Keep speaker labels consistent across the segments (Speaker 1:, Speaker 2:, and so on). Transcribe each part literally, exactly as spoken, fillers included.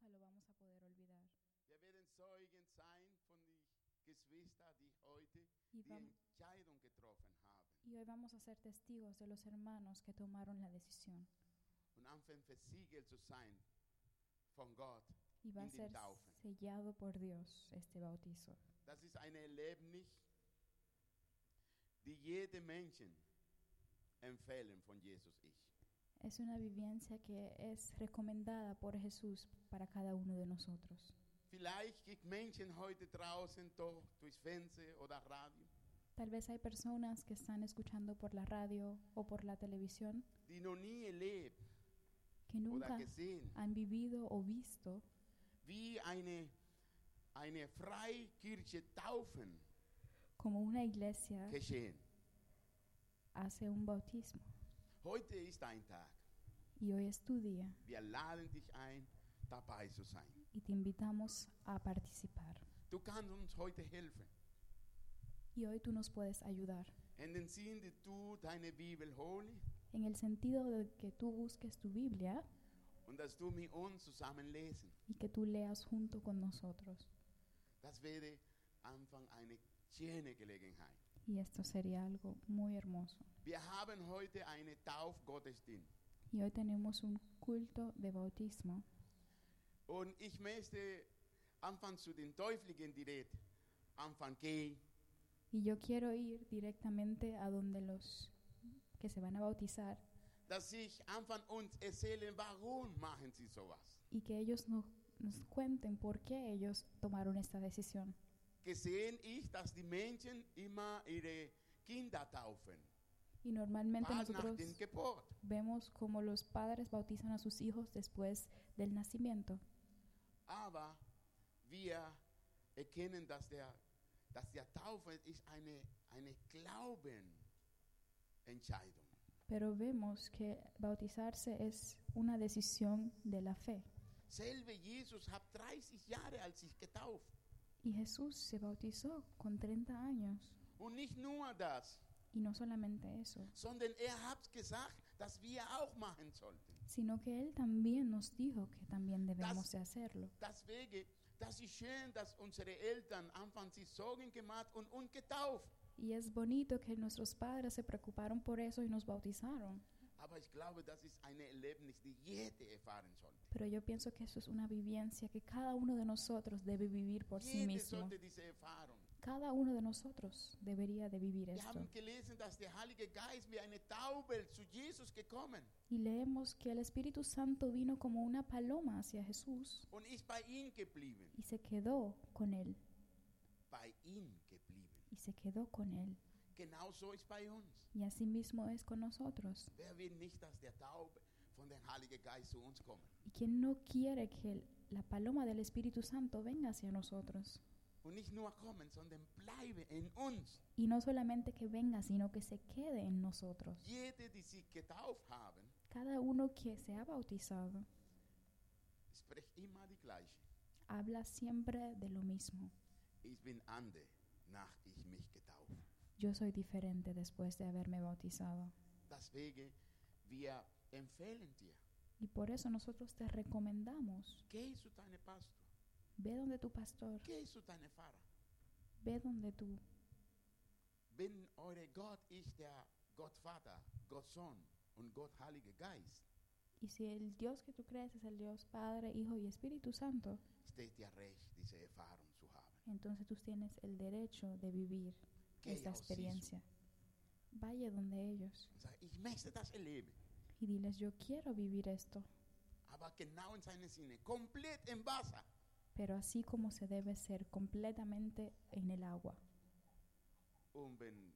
Speaker 1: nunca lo vamos a poder olvidar.
Speaker 2: Wir werden Zeugen sein von den Geschwistern, die heute
Speaker 1: Y,
Speaker 2: die
Speaker 1: vam-
Speaker 2: Entscheidung getroffen haben
Speaker 1: y hoy vamos a ser testigos de los hermanos que tomaron la decisión.
Speaker 2: und anfangen versiegelt zu sein von Gott
Speaker 1: Y va a
Speaker 2: in den
Speaker 1: ser
Speaker 2: Taufen.
Speaker 1: sellado por Dios este bautizo.
Speaker 2: Das ist ein Erlebnis, die jede Menschen empfehlen von Jesus ich.
Speaker 1: Es una vivencia que es recomendada por Jesús para cada uno de nosotros.
Speaker 2: Vielleicht gibt Menschen heute draußen doch durchs Fernsehen oder Radio,
Speaker 1: Tal vez hay personas que están escuchando por la radio o por la televisión
Speaker 2: die noch nie erlebt
Speaker 1: que
Speaker 2: oder
Speaker 1: nunca
Speaker 2: gesehen,
Speaker 1: han vivido o visto
Speaker 2: wie eine, eine Freikirche Taufen
Speaker 1: como una iglesia
Speaker 2: geschehen.
Speaker 1: hace un bautismo.
Speaker 2: Heute ist ein Tag.
Speaker 1: Y hoy es tu día
Speaker 2: Wir laden dich ein, dabei zu sein.
Speaker 1: y te invitamos a participar.
Speaker 2: Du kannst uns heute helfen,
Speaker 1: Y hoy tú nos puedes ayudar
Speaker 2: in den Sinn, dass du deine Bibel holst
Speaker 1: en el sentido de que tú busques tu Biblia
Speaker 2: und dass du mit uns zusammen lesen.
Speaker 1: y que tú leas junto con nosotros.
Speaker 2: Das wäre Anfang eine schöne Gelegenheit.
Speaker 1: Y esto sería algo muy hermoso.
Speaker 2: Wir haben heute eine Taufgottesdienst.
Speaker 1: Y hoy tenemos un culto de bautismo.
Speaker 2: Und ich möchte anfangen zu den Teufligen direkt. Anfangen gehen.
Speaker 1: Y yo quiero ir directamente a donde los que se van a bautizar
Speaker 2: Dass ich anfangen uns erzählen, warum machen sie sowas.
Speaker 1: y que ellos no- nos cuenten por qué ellos tomaron esta decisión.
Speaker 2: Gesehen ich, dass die Menschen immer ihre Kinder taufen.
Speaker 1: Y normalmente
Speaker 2: Bald nach
Speaker 1: nosotros
Speaker 2: der Geburt.
Speaker 1: vemos como los padres bautizan a sus hijos después del nacimiento.
Speaker 2: Aber wir erkennen, dass der, dass der Taufe ist eine, eine Glaubenentscheidung.
Speaker 1: Pero vemos que bautizarse es una decisión de la fe.
Speaker 2: Selbe Jesus hat dreißig Jahre als sich getauft.
Speaker 1: Y Jesús se bautizó con treinta años.
Speaker 2: Und nicht nur das,
Speaker 1: Y no solamente eso,
Speaker 2: sondern er hat gesagt, dass wir auch machen sollten.
Speaker 1: sino que Él también nos dijo que también debemos
Speaker 2: Das-
Speaker 1: de hacerlo.
Speaker 2: Deswegen, das ist schön, dass unsere Eltern anfangen sich Sorgen gemacht und uns getauft.
Speaker 1: Y es bonito que nuestros padres se preocuparon por eso y nos bautizaron.
Speaker 2: Aber ich glaube, das ist ein Erlebnis, die jeder erfahren sollte.
Speaker 1: Pero yo pienso que eso es una vivencia que cada uno de nosotros debe vivir por sí
Speaker 2: Jeder
Speaker 1: mismo.
Speaker 2: sollte diese Erfahrung.
Speaker 1: Cada uno de nosotros debería de vivir
Speaker 2: Wir
Speaker 1: esto.
Speaker 2: haben gelesen, dass der Heilige Geist wie eine Taube zu Jesus gekommen
Speaker 1: Y leemos que el Espíritu Santo vino como una paloma hacia Jesús
Speaker 2: und ist bei ihm geblieben.
Speaker 1: y se quedó con Él.
Speaker 2: Bei ihm geblieben.
Speaker 1: Y se quedó con Él.
Speaker 2: Genauso ist bei uns.
Speaker 1: Y así mismo es con nosotros.
Speaker 2: Wer will nicht, dass der Taube von dem Heiligen Geist zu uns kommt?
Speaker 1: ¿Y quién no quiere que el- la paloma del Espíritu Santo venga hacia nosotros?
Speaker 2: Und nicht nur kommen, sondern bleibe in uns.
Speaker 1: Y no solamente que venga, sino que se quede en nosotros.
Speaker 2: Jede, die sich getauft haben,
Speaker 1: Cada uno que se ha bautizado
Speaker 2: spricht immer die gleiche.
Speaker 1: habla siempre de lo mismo.
Speaker 2: Ich bin andere, nach ich mich getauft.
Speaker 1: Yo soy diferente después de haberme bautizado.
Speaker 2: Deswegen, wir empfehlen dir,
Speaker 1: Y por eso nosotros te recomendamos,
Speaker 2: geh zu deinem Pastor,
Speaker 1: ve donde tu pastor,
Speaker 2: geh zu deinem Pfarrer.
Speaker 1: ve donde tu,
Speaker 2: Wenn eure Gott ist der Gott Vater, Gott Sohn und Gott Heiliger Geist,
Speaker 1: y si el Dios que tú crees es el Dios Padre, Hijo y Espíritu Santo,
Speaker 2: steht dir recht, diese Erfahrung zu haben.
Speaker 1: entonces tú tienes el derecho de vivir
Speaker 2: Geh
Speaker 1: esta
Speaker 2: auf sie
Speaker 1: experiencia. Vaya donde ellos
Speaker 2: Und sag, ich möchte das erleben,
Speaker 1: y diles, yo quiero vivir esto,
Speaker 2: aber genau in seinem Sinne, komplett im Wasser.
Speaker 1: pero así como se debe ser, completamente en el agua.
Speaker 2: Und wenn,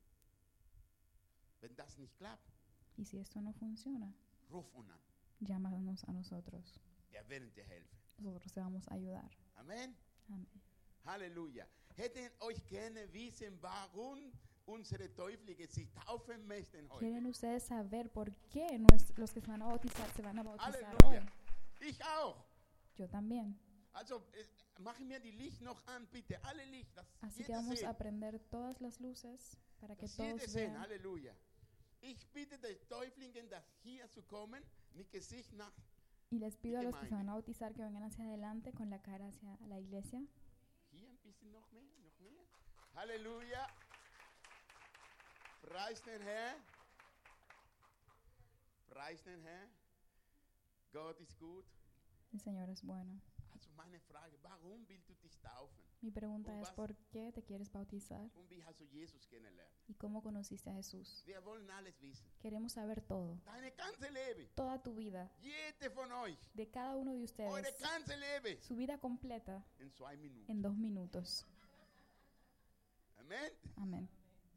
Speaker 2: wenn das nicht klappt,
Speaker 1: Y si esto no funciona,
Speaker 2: ruf uns an.
Speaker 1: llámanos a nosotros.
Speaker 2: Wir werden dir helfen.
Speaker 1: Nosotros te vamos a ayudar.
Speaker 2: Amen.
Speaker 1: Amén.
Speaker 2: Halleluja. Hätten euch gerne wissen, warum unsere Teuflige sich taufen möchten heute.
Speaker 1: ¿Quieren ustedes saber por qué nues- los que se van a bautizar se van a bautizar hoy?
Speaker 2: Halleluja. Ich auch.
Speaker 1: Yo también.
Speaker 2: Also, äh, mach mir die Licht noch an, bitte. Alle Licht, dass
Speaker 1: Así que
Speaker 2: jeder
Speaker 1: vamos a
Speaker 2: sehen.
Speaker 1: prender todas las luces para que
Speaker 2: Dass jeder
Speaker 1: todos
Speaker 2: sehen.
Speaker 1: vean.
Speaker 2: Halleluja. Ich bitte die Teuflingen, das hier zu kommen, mit Gesicht nach,
Speaker 1: Y les pido a los que se
Speaker 2: Gemeinde.
Speaker 1: van a bautizar que vengan hacia adelante con la cara hacia la iglesia.
Speaker 2: Hier ein bisschen noch mehr, noch mehr. Halleluja. Preis den Herrn. Preis den Herrn. Gott ist gut.
Speaker 1: El Señor es bueno.
Speaker 2: Also meine Frage, warum willst du dich taufen?
Speaker 1: Mi pregunta
Speaker 2: Und
Speaker 1: es,
Speaker 2: was-
Speaker 1: ¿por qué te quieres bautizar?
Speaker 2: Und wie hast du Jesus kennengelernt?
Speaker 1: ¿Y cómo conociste a Jesús?
Speaker 2: Wir wollen alles wissen.
Speaker 1: Queremos saber todo,
Speaker 2: Deine ganze Leben.
Speaker 1: toda tu vida,
Speaker 2: Jede von euch.
Speaker 1: de cada uno de
Speaker 2: Eure
Speaker 1: ustedes,
Speaker 2: ganze Leben.
Speaker 1: su vida completa
Speaker 2: In zwei Minuten.
Speaker 1: en dos minutos.
Speaker 2: Amen.
Speaker 1: Amén.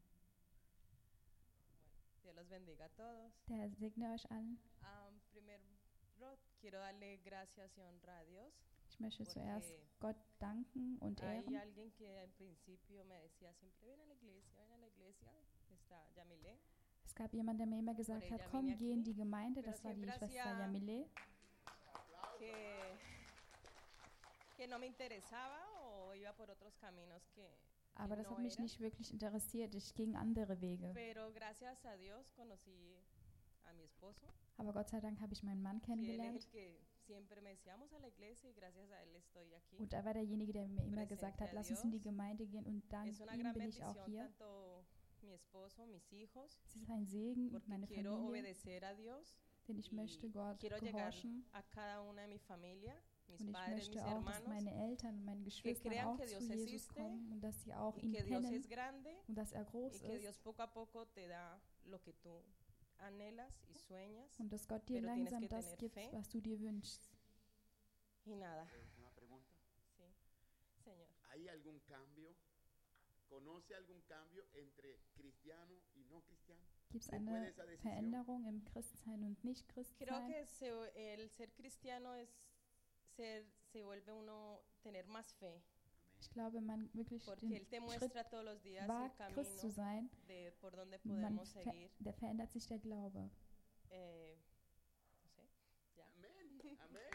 Speaker 3: Dios los bendiga a todos.
Speaker 1: Der Herr segne euch allen.
Speaker 3: Um, primero quiero darle gracias y honra a Dios.
Speaker 1: Ich möchte
Speaker 3: Porque
Speaker 1: zuerst Gott danken und
Speaker 3: Hay
Speaker 1: ehren.
Speaker 3: alguien que al principio me decía siempre, ven a la iglesia, ven a la iglesia. Está Yamile.
Speaker 1: Es gab jemand, der mir immer gesagt
Speaker 3: Por
Speaker 1: hat,
Speaker 3: ella
Speaker 1: komm,
Speaker 3: vine
Speaker 1: geh in
Speaker 3: aquí,
Speaker 1: die Gemeinde.
Speaker 3: pero
Speaker 1: Das war die
Speaker 3: siempre
Speaker 1: Schwester
Speaker 3: hacía-
Speaker 1: Yamile.
Speaker 3: Que, que no me interesaba o iba por otros caminos que,
Speaker 1: Aber das
Speaker 3: no
Speaker 1: hat mich
Speaker 3: era.
Speaker 1: nicht wirklich interessiert. Ich ging andere Wege.
Speaker 3: Pero gracias a Dios conocí a mi esposo.
Speaker 1: Aber Gott sei Dank habe ich meinen Mann
Speaker 3: Que él es
Speaker 1: kennengelernt.
Speaker 3: el que siempre me decía, vamos a la iglesia y gracias a él estoy aquí.
Speaker 1: Und er war derjenige, der mir immer
Speaker 3: Presente
Speaker 1: gesagt hat,
Speaker 3: a
Speaker 1: lass uns in die
Speaker 3: Dios.
Speaker 1: Gemeinde gehen. Und dank
Speaker 3: Es una
Speaker 1: ihm
Speaker 3: gran
Speaker 1: bin ich auch
Speaker 3: bendición
Speaker 1: hier.
Speaker 3: tanto mi esposo, mis hijos,
Speaker 1: Es ist ein Segen und
Speaker 3: porque
Speaker 1: meine
Speaker 3: quiero
Speaker 1: Familie,
Speaker 3: obedecer a Dios
Speaker 1: denn ich
Speaker 3: y
Speaker 1: möchte Gott
Speaker 3: quiero llegar
Speaker 1: gehorchen.
Speaker 3: a cada una de mi familia, mis
Speaker 1: Und ich
Speaker 3: padres, mis
Speaker 1: möchte auch, dass
Speaker 3: hermanos,
Speaker 1: meine Eltern und meine Geschwister
Speaker 3: crean
Speaker 1: auch
Speaker 3: que
Speaker 1: zu
Speaker 3: Dios
Speaker 1: Jesus
Speaker 3: existe
Speaker 1: kommen und dass sie auch
Speaker 3: y
Speaker 1: ihn
Speaker 3: que Dios
Speaker 1: kennen
Speaker 3: es grande
Speaker 1: und dass er groß
Speaker 3: y que
Speaker 1: ist
Speaker 3: Dios poco a poco te da lo que tú anhelas y sueñas.
Speaker 1: und dass Gott dir
Speaker 3: pero tienes
Speaker 1: langsam
Speaker 3: que
Speaker 1: das
Speaker 3: tener
Speaker 1: gibt,
Speaker 3: fe.
Speaker 1: was du dir wünschst.
Speaker 3: Y nada,
Speaker 2: Una pregunta.
Speaker 3: sí, Señor.
Speaker 2: ¿Hay algún cambio? ¿Conoce algún cambio entre cristiano y no cristiano?
Speaker 1: Gibt es
Speaker 2: ¿Se puede
Speaker 1: eine
Speaker 2: esa decisión?
Speaker 1: Veränderung im Christsein und
Speaker 3: Creo
Speaker 1: Nicht-Christsein?
Speaker 3: que se- el ser cristiano es ser, se vuelve uno tener más fe,
Speaker 1: Ich glaube, man wirklich
Speaker 3: porque
Speaker 1: den
Speaker 3: Él te
Speaker 1: Schritt
Speaker 3: muestra todos los días el
Speaker 1: wagt, Christ zu
Speaker 3: camino
Speaker 1: sein.
Speaker 3: de por dónde
Speaker 1: Man
Speaker 3: podemos
Speaker 1: ver
Speaker 3: seguir.
Speaker 1: der verändert sich der Glaube.
Speaker 3: Eh, no sé, ya.
Speaker 2: Amén. Amén.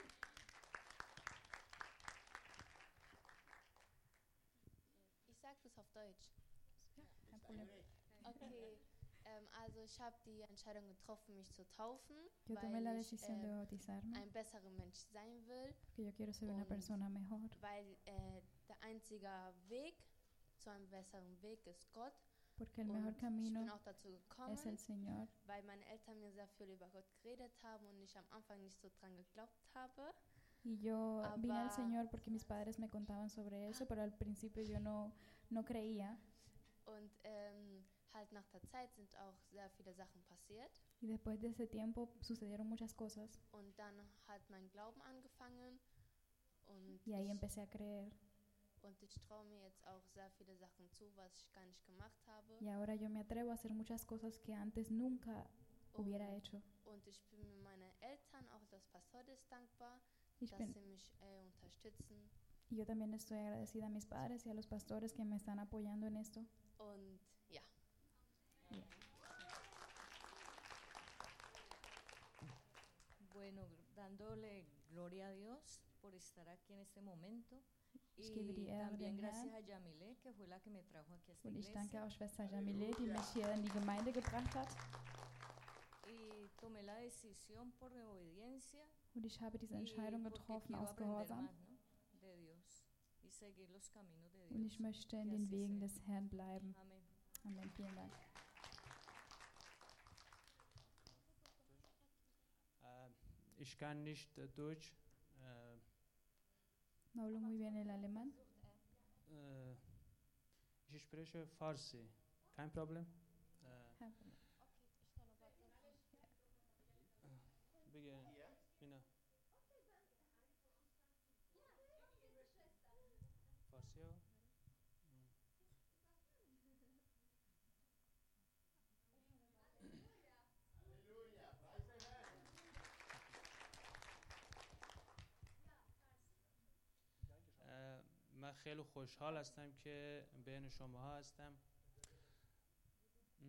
Speaker 4: Ich sag das auf Deutsch.
Speaker 1: Kein Problem.
Speaker 4: Okay, ähm, also ich habe die Entscheidung getroffen, mich zu taufen,
Speaker 1: Yo tomé la
Speaker 4: weil ich
Speaker 1: decisión de
Speaker 4: äh,
Speaker 1: bautizarme,
Speaker 4: ein besserer Mensch sein will,
Speaker 1: porque yo quiero ser una
Speaker 4: Und-
Speaker 1: persona mejor.
Speaker 4: weil äh, der einzige Weg zu einem besseren Weg ist Gott.
Speaker 1: Porque el
Speaker 4: Und
Speaker 1: mejor
Speaker 4: ich bin
Speaker 1: camino
Speaker 4: auch dazu gekommen,
Speaker 1: es el Señor.
Speaker 4: weil meine Eltern mir sehr viel über Gott geredet haben und ich am Anfang nicht so dran geglaubt habe.
Speaker 1: Y yo vine al
Speaker 4: Aber-
Speaker 1: Señor porque mis padres me contaban sobre eso, pero al principio yo no, no creía.
Speaker 4: Und ähm, halt nach der Zeit sind auch sehr viele Sachen passiert.
Speaker 1: Y después de ese tiempo sucedieron muchas cosas
Speaker 4: Und dann hat mein Glauben angefangen. Und
Speaker 1: y ahí
Speaker 4: ich,
Speaker 1: empecé a creer.
Speaker 4: und ich traue mir jetzt auch sehr viele Sachen zu, was ich gar nicht gemacht habe.
Speaker 1: Y ahora yo me atrevo a hacer muchas cosas que antes nunca hubiera
Speaker 4: Und,
Speaker 1: hecho.
Speaker 4: und ich bin mir meinen Eltern, auch des Pastores, dankbar,
Speaker 1: Ich
Speaker 4: dass
Speaker 1: bin,
Speaker 4: sie mich äh, unterstützen.
Speaker 1: y yo también estoy agradecida a mis padres y a los pastores que me están apoyando en esto.
Speaker 4: Und ja,
Speaker 5: Bueno, dándole gloria a Dios por estar aquí en este momento.
Speaker 1: Ich gebe die
Speaker 5: Y
Speaker 1: Ehre
Speaker 5: también
Speaker 1: dem
Speaker 5: gracias
Speaker 1: Herrn.
Speaker 5: a Yamile, que fue la que me trajo aquí a esta
Speaker 1: Und ich danke
Speaker 5: iglesia.
Speaker 1: auch Schwester Jamile, die mich hier in die Gemeinde gebracht hat.
Speaker 5: Y tomé la decisión por obediencia
Speaker 1: Und ich habe diese
Speaker 5: y
Speaker 1: Entscheidung
Speaker 5: porque
Speaker 1: getroffen
Speaker 5: quiero
Speaker 1: aus
Speaker 5: aprender
Speaker 1: Gehorsam.
Speaker 5: más, ¿no? De Dios y seguir los caminos de
Speaker 1: Und ich
Speaker 5: Dios.
Speaker 1: möchte in
Speaker 5: Que
Speaker 1: den
Speaker 5: así
Speaker 1: Wegen
Speaker 5: sea.
Speaker 1: des Herrn bleiben.
Speaker 5: Amén.
Speaker 1: Amen. Vielen Dank.
Speaker 6: Äh, Ich kann nicht äh, Deutsch. Äh,
Speaker 1: No hablo muy bien el alemán.
Speaker 6: äh, Ich spreche Farsi. Kein Problem. Äh,
Speaker 1: Kein Problem.
Speaker 6: بگه اینا فارسی ها اه، من خیلی خوشحال هستم که بین شما هستم. م؟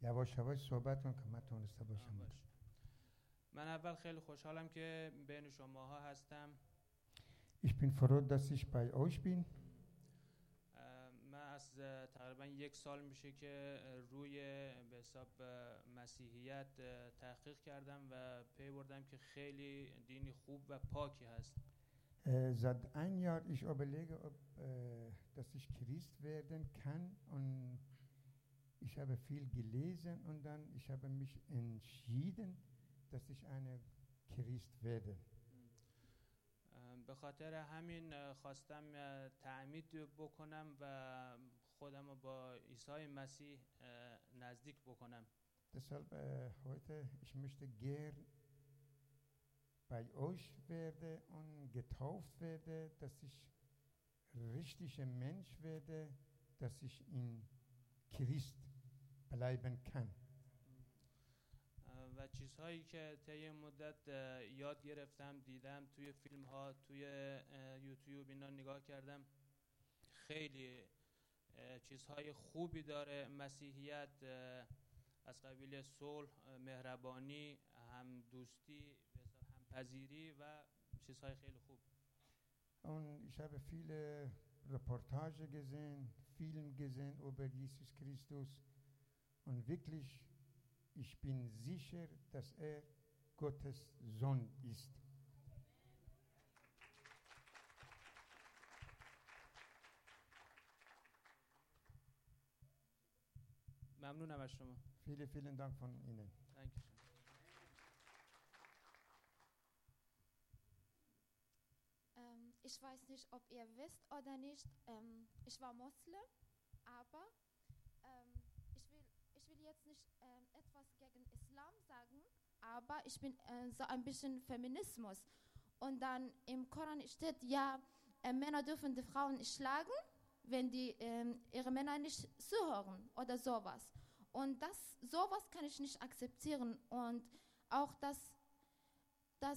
Speaker 7: یواش یواش صحبت کن که من تونسته باشم.
Speaker 6: باش. من اول خیلی خوشحالم که بین شماها هستم.
Speaker 7: Ich bin froh, dass ich bei euch bin.
Speaker 6: اه، من از اه، تقریبا یک سال میشه که اه، روی به حساب اه، مسیحیت اه، تحقیق کردم و پی بردم که خیلی دینی خوب و پاکی هست.
Speaker 7: Äh, seit ein Jahr ich überlege, ob, äh, dass ich Christ werden kann, und ich habe viel gelesen und dann ich habe mich entschieden, dass ich eine Christ werde.
Speaker 6: اه، به خاطر همین اه، خواستم اه، تعمید بکنم و خودم رو با عیسی مسیح اه، نزدیک بکنم.
Speaker 7: Deshalb äh, heute, ich möchte gern bei euch werde und getauft werde, dass ich richtiger Mensch werde, dass ich in Christ bleiben kann.
Speaker 6: اه، و چیزهایی که طی این مدت اه، یاد گرفتم، دیدم توی فیلم ها، توی اه، یوتیوب اینا نگاه کردم، خیلی اه، چیزهای خوبی داره مسیحیت، اه، از قبیل صلح، اه، مهربانی، هم دوستی، هم پذیری و چیزهای خیلی خوب.
Speaker 7: Und ich habe viele Reportage gesehen, Film gesehen über Jesus Christus, und wirklich, ich bin sicher, dass er Gottes Sohn ist.
Speaker 6: ممنونم از شما.
Speaker 7: Vielen, vielen Dank von Ihnen.
Speaker 6: Dankeschön.
Speaker 8: Ähm, ich weiß nicht, ob ihr wisst oder nicht, ähm, ich war Moslem, aber ähm, ich, will, ich will jetzt nicht ähm, etwas gegen Islam sagen, aber ich bin äh, so ein bisschen Feminismus. Und dann im Koran steht, ja, äh, Männer dürfen die Frauen nicht schlagen, wenn die ähm, ihre Männer nicht zuhören oder sowas. Und das, sowas kann ich nicht akzeptieren. Und auch das, das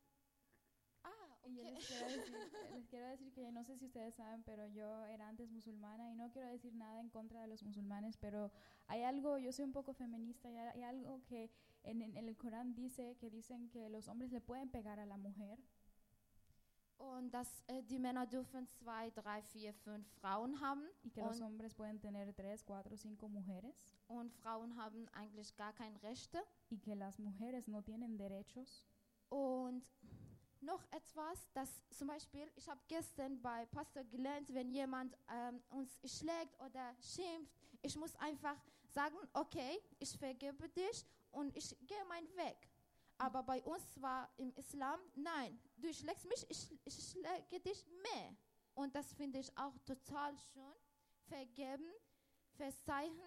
Speaker 1: Y yo les quiero, decir, les quiero decir que no sé si ustedes saben, pero yo era antes musulmana y no quiero decir nada en contra de los musulmanes, pero hay algo, yo soy un poco feminista y hay algo que en, en el Corán dice, que dicen que los hombres le pueden pegar a la mujer.
Speaker 8: Und dass äh, die Männer dürfen zwei, drei, vier, fünf Frauen haben.
Speaker 1: Y que los hombres pueden tener tres, cuatro, cinco mujeres.
Speaker 8: Und Frauen haben eigentlich gar keine Rechte.
Speaker 1: Y que las mujeres no tienen derechos.
Speaker 8: Und noch etwas, dass zum Beispiel, ich habe gestern bei Pastor gelernt, wenn jemand ähm, uns schlägt oder schimpft, ich muss einfach sagen, okay, ich vergebe dich und ich gehe meinen Weg. Aber bei uns war im Islam, nein, du schlägst mich, ich, ich schläge dich mehr. Und das finde ich auch total schön. Vergeben, verzeihen.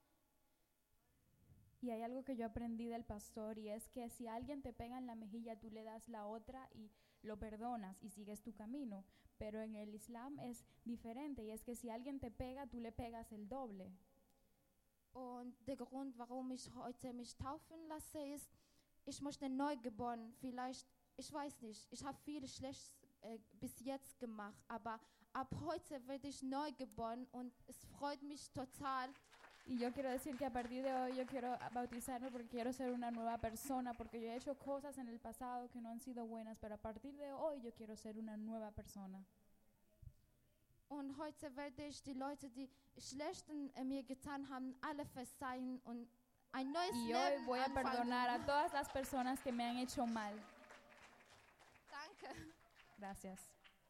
Speaker 1: Y hay algo que yo aprendí del pastor y es que si alguien te pega en la mejilla, tú le das la otra y lo perdonas y sigues tu camino. Pero en el Islam es diferente y es que si alguien te pega, tú le pegas el doble.
Speaker 8: Und der Grund, warum ich heute mich taufen lasse, ist, ich möchte neugeboren, vielleicht, ich weiß nicht, ich habe viel Schlechtes äh, bis jetzt gemacht, aber ab heute werde ich neugeboren und es freut mich total.
Speaker 1: Y yo quiero decir que a partir de hoy yo quiero bautizarme porque quiero ser una nueva persona, porque yo he hecho cosas en el pasado que no han sido buenas, pero a partir de hoy yo quiero ser una nueva persona.
Speaker 8: Und heute werde ich die Leute, die Schlechten äh, mir getan haben, alle verzeihen und ein neues
Speaker 1: Y
Speaker 8: Leben
Speaker 1: hoy voy a
Speaker 8: anfangen.
Speaker 1: perdonar a todas las personas que me han hecho mal.
Speaker 8: Danke.
Speaker 1: Gracias.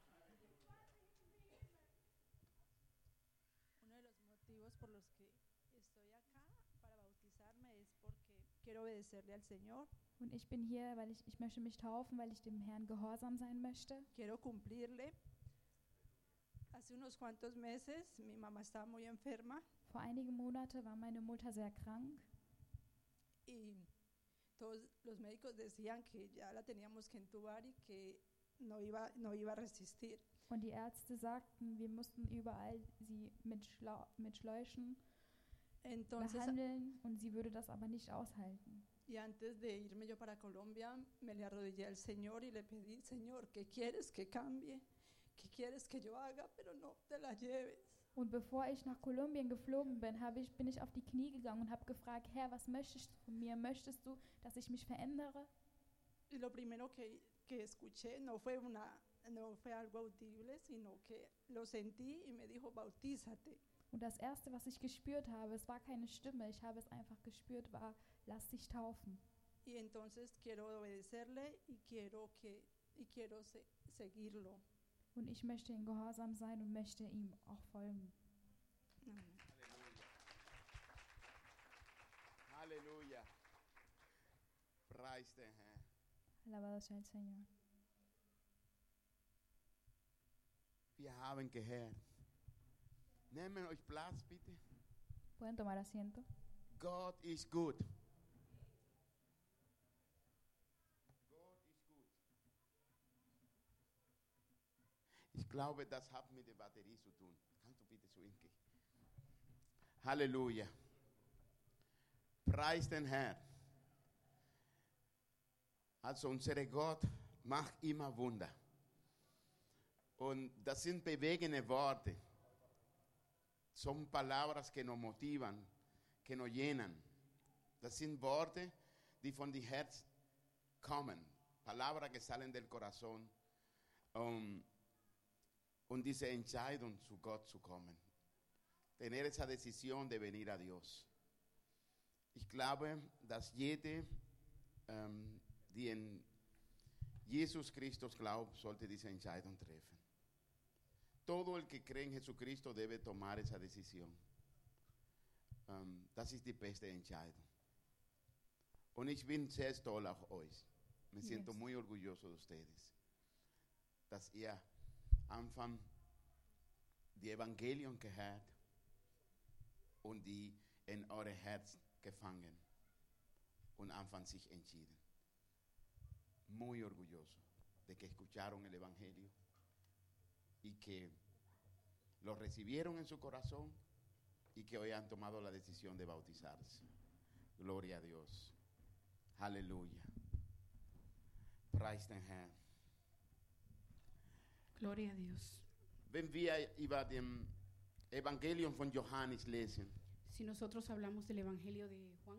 Speaker 9: Uno de los motivos por los que estoy acá para bautizarme es porque quiero obedecerle al Señor.
Speaker 1: Und ich bin hier, weil ich, ich möchte mich taufen, weil ich dem Herrn gehorsam sein möchte.
Speaker 9: Quiero cumplirle. Hace unos cuantos meses mi mamá estaba muy enferma.
Speaker 1: Vor einigen Monaten war meine Mutter sehr krank.
Speaker 9: Y todos los médicos decían que ya la teníamos que entubar y que no iba, no iba a resistir.
Speaker 1: Und die Ärzte sagten, wir mussten überall sie mit, Schlau mit Schläuchen
Speaker 9: Entonces,
Speaker 1: behandeln und sie würde das aber nicht aushalten.
Speaker 9: y antes de irme yo para Colombia, me le arrodillé al Señor y le pedí, Señor, ¿qué quieres que cambie? ¿Qué quieres que yo haga? Pero no te la lleves.
Speaker 1: Und bevor ich nach Kolumbien geflogen bin, habe ich, bin ich auf die Knie gegangen und habe gefragt, Herr, was möchtest du von mir? Möchtest du, dass ich mich verändere?
Speaker 9: Y lo primero que, que escuché no fue, una, no fue algo audible, sino que lo sentí y me dijo, bautízate.
Speaker 1: Und das Erste, was ich gespürt habe, es war keine Stimme, ich habe es einfach gespürt, war, lass dich taufen.
Speaker 9: Y entonces quiero obedecerle y quiero, que, y quiero se, seguirlo.
Speaker 1: Und ich möchte ihm gehorsam sein und möchte ihm auch folgen.
Speaker 9: Amén.
Speaker 2: Halleluja. Preis den Herrn.
Speaker 1: Alabado sea el Señor.
Speaker 2: Wir haben gehört. Nehmen euch Platz, bitte.
Speaker 1: ¿Pueden tomar asiento?
Speaker 2: Gott ist gut. Gott ist gut. Ich glaube, das hat mit der Batterie zu tun. Kannst du bitte zu ihm gehen? Halleluja. Preis den Herrn. Also unser Gott macht immer Wunder. Und das sind bewegende Worte. Son palabras que nos motivan, que nos llenan. Das sind Worte, die von dem Herz kommen. Palabras que salen del corazón. Um, und diese Entscheidung, zu Gott zu kommen. Tener esa decisión de venir a Dios. Ich glaube, dass jede, um, die in Jesus Christus glaubt, sollte diese Entscheidung treffen. Todo el que cree en Jesucristo debe tomar esa decisión. Um, das ist die beste Entscheidung. Und ich bin sehr stolz auf euch. Me
Speaker 1: Yes.
Speaker 2: siento muy orgulloso de ustedes. Dass ihr Anfang die Evangelium gehört und die in eure Herz gefangen und Anfang sich entschieden. Muy orgulloso de que escucharon el Evangelio y que lo recibieron en su corazón y que hoy han tomado la decisión de bautizarse. Gloria a Dios. Aleluya. Preis den Herrn.
Speaker 10: Gloria a Dios.
Speaker 2: Wenn wir über dem Evangelium von Johannes lesen,
Speaker 10: Si nosotros hablamos del Evangelio de Juan,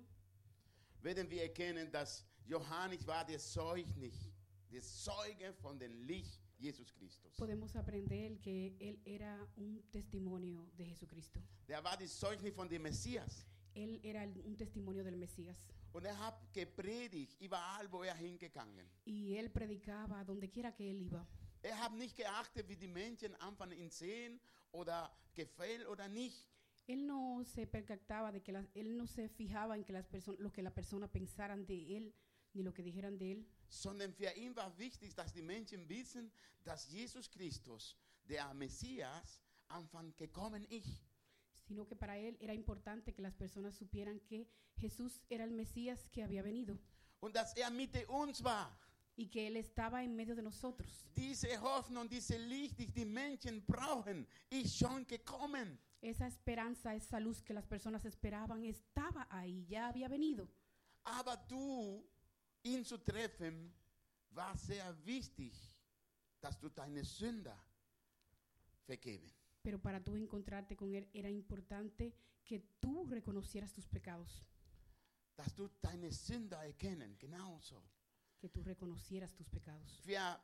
Speaker 2: werden wir erkennen, dass Johannes war der Zeugnis, der Zeuge von dem Licht Jesus Christus.
Speaker 10: podemos aprender que él era un testimonio de Jesucristo.
Speaker 2: Der war das Zeugnis von dem Messias.
Speaker 10: Él era el- un testimonio del Mesías.
Speaker 2: Und er hat gepredigt überall, wo er hingegangen.
Speaker 10: Y él predicaba donde quiera que él iba.
Speaker 2: Er hat nicht geachtet, wie die Menschen anfangen ihn sehen oder gefällt oder nicht.
Speaker 10: Él no se percataba de que las- él no se fijaba en que las personas, lo que la persona pensaran de él ni lo que dijeran de él,
Speaker 2: Sondern für ihn war wichtig, dass die Menschen wissen, dass Jesus Christus, der Messias, Anfang gekommen ist.
Speaker 10: sino que para él era importante que las personas supieran que Jesús era el Mesías que había venido
Speaker 2: Und dass er mit uns war.
Speaker 10: y que él estaba en medio de nosotros.
Speaker 2: Diese Hoffnung, diese Licht, die die Menschen brauchen, ist schon gekommen.
Speaker 10: Esa esperanza, esa luz que las personas esperaban estaba ahí, ya había venido.
Speaker 2: Aber du, ihn zu treffen, war sehr wichtig, dass du deine Sünder vergeben.
Speaker 10: Pero para tú encontrarte con él era importante que tú reconocieras tus pecados,
Speaker 2: Dass du deine Sünder erkennen, genauso.
Speaker 10: que tú reconocieras tus pecados.
Speaker 2: Für,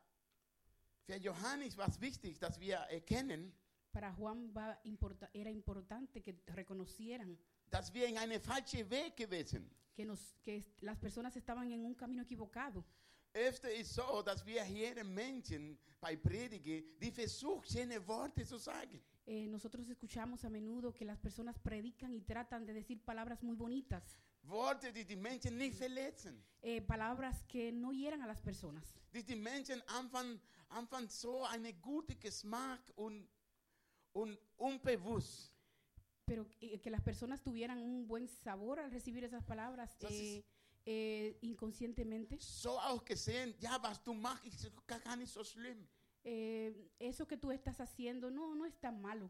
Speaker 2: für Johannes war es wichtig, dass wir erkennen,
Speaker 10: Para Juan va importa- era importante que reconocieran
Speaker 2: dass wir in einem falschen Weg gewesen.
Speaker 10: que, nos, que est- las personas estaban en un camino equivocado.
Speaker 2: Öfter ist so, dass wir hier Menschen bei Predigen, die versuchen, schöne Worte zu sagen.
Speaker 10: Eh, nosotros escuchamos a menudo que las personas predican y tratan de decir palabras muy bonitas,
Speaker 2: Worte, die die Menschen nicht verletzen.
Speaker 10: eh, palabras que no hieran a las personas,
Speaker 2: Die die Menschen anfangen, anfangen so eine gute Geschmack und, und unbewusst.
Speaker 10: pero eh, que las personas tuvieran un buen sabor al recibir esas palabras
Speaker 2: Das
Speaker 10: eh,
Speaker 2: ist-
Speaker 10: eh, inconscientemente.
Speaker 2: So auch gesehen, ja, was du machst, ist gar gar nicht so schlimm.
Speaker 10: Eh, eso que tú estás haciendo no, no es tan malo.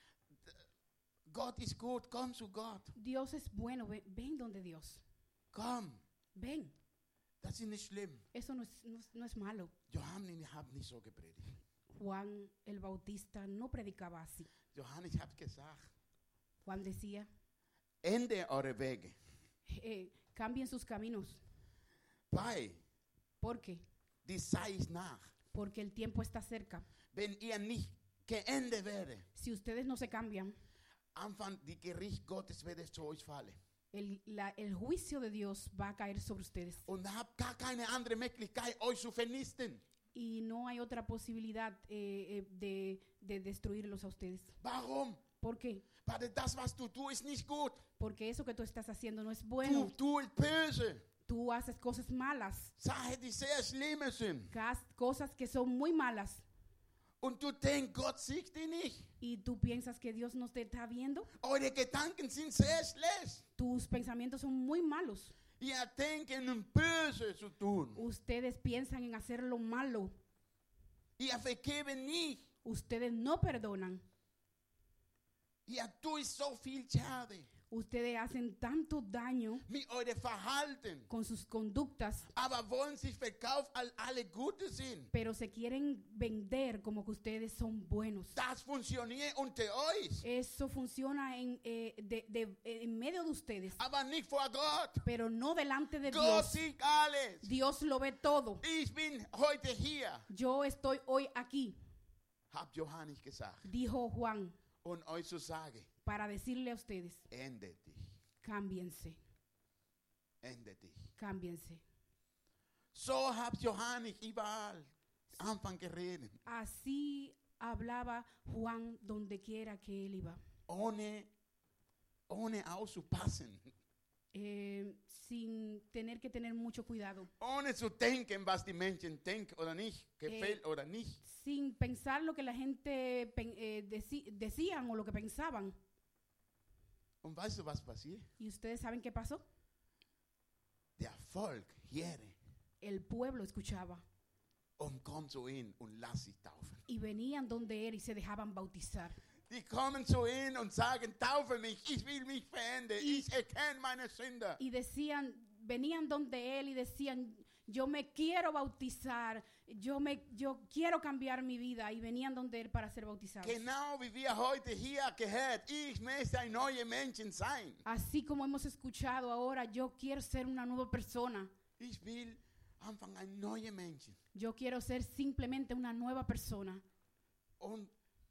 Speaker 2: Gott ist gut, komm zu Gott.
Speaker 10: Dios es bueno, ven, ven donde Dios.
Speaker 2: Komm,
Speaker 10: Ven,
Speaker 2: das ist nicht schlimm.
Speaker 10: eso no es, no es- no es malo.
Speaker 2: Johannes hat nicht so gepredigt.
Speaker 10: Juan el Bautista no predicaba así.
Speaker 2: Johannes hat gesagt,
Speaker 10: Juan decía,
Speaker 2: ändert eure Wege.
Speaker 10: eh, cambien sus caminos.
Speaker 2: Weil
Speaker 10: ¿Por qué?
Speaker 2: die Zeit ist nach.
Speaker 10: Porque el tiempo está cerca.
Speaker 2: Wenn ihr nicht geändert werdet,
Speaker 10: Si ustedes no se cambian,
Speaker 2: Anfang die Gericht Gottes wird es zu euch fallen.
Speaker 10: el, la- el juicio de Dios va a caer sobre ustedes.
Speaker 2: Und habt gar keine andere Möglichkeit, euch zu vernichten.
Speaker 10: Y no hay otra posibilidad eh, eh, de, de destruirlos a ustedes.
Speaker 2: Warum?
Speaker 10: ¿Por qué?
Speaker 2: Weil das, was du tust, ist nicht gut.
Speaker 10: Porque eso que tú estás haciendo no es
Speaker 2: Du
Speaker 10: bueno.
Speaker 2: tust böse.
Speaker 10: Tú haces cosas malas,
Speaker 2: Sachen, die sehr schlimm sind.
Speaker 10: cas- cosas que son muy malas.
Speaker 2: Und du denkst, Gott sieht dich nicht.
Speaker 10: Y tú piensas que Dios no te está viendo.
Speaker 2: Eure Gedanken sind sehr schlecht.
Speaker 10: Tus pensamientos son muy malos.
Speaker 2: Ihr denkt, um böse zu tun.
Speaker 10: Ustedes piensan en hacer lo malo.
Speaker 2: Ihr vergebt nicht.
Speaker 10: Ustedes no perdonan.
Speaker 2: Ihr tut so viel Schade
Speaker 10: Ustedes hacen tanto daño
Speaker 2: mit eurem Verhalten.
Speaker 10: con sus conductas,
Speaker 2: Aber wollen sich verkaufen, als alle Gute sind.
Speaker 10: pero se quieren vender como que ustedes son buenos.
Speaker 2: Das funktioniert unter euch.
Speaker 10: Eso funciona en, eh, de- de- en medio de ustedes,
Speaker 2: Aber nicht vor Gott.
Speaker 10: pero no delante de
Speaker 2: Gott
Speaker 10: Dios.
Speaker 2: sieht alles.
Speaker 10: Dios lo ve todo.
Speaker 2: Ich bin heute hier,
Speaker 10: Yo estoy hoy aquí,
Speaker 2: hat Johannes gesagt.
Speaker 10: dijo Juan,
Speaker 2: Und euch zu sagen,
Speaker 10: para decirle a ustedes,
Speaker 2: ändert dich,
Speaker 10: cámbiense,
Speaker 2: ändert dich.
Speaker 10: cámbiense.
Speaker 2: So hat Johannes überall Anfang geredet.
Speaker 10: Así hablaba Juan donde quiera que él iba,
Speaker 2: Ohne, ohne aufzupassen.
Speaker 10: eh, sin tener que tener mucho cuidado,
Speaker 2: Ohne zu denken, was die Menschen denken oder nicht, gefällt oder nicht.
Speaker 10: sin pensar lo que la gente pen- eh, deci- decían o lo que pensaban.
Speaker 2: Und weißt du, was passiert?
Speaker 10: ¿Y ustedes saben qué pasó?
Speaker 2: Der Volk hiere
Speaker 10: El pueblo escuchaba
Speaker 2: und kommt zu ihm und lass sich taufen.
Speaker 10: y venían donde él y se dejaban bautizar.
Speaker 2: Die kommen zu ihm und sagen, taufe mich, ich will mich verändern, ich erkenne meine Sünder.
Speaker 10: Y decían, venían donde él y decían, yo me quiero bautizar, yo me yo quiero cambiar mi vida, y venían donde él para ser bautizados.
Speaker 2: Genau wie wir heute hier gehört, ich möchte ein neuer Mensch sein.
Speaker 10: Así como hemos escuchado ahora, yo quiero ser una nueva persona.
Speaker 2: Ich will anfangen ein neuer Mensch.
Speaker 10: Yo quiero ser simplemente una nueva persona.
Speaker 2: Und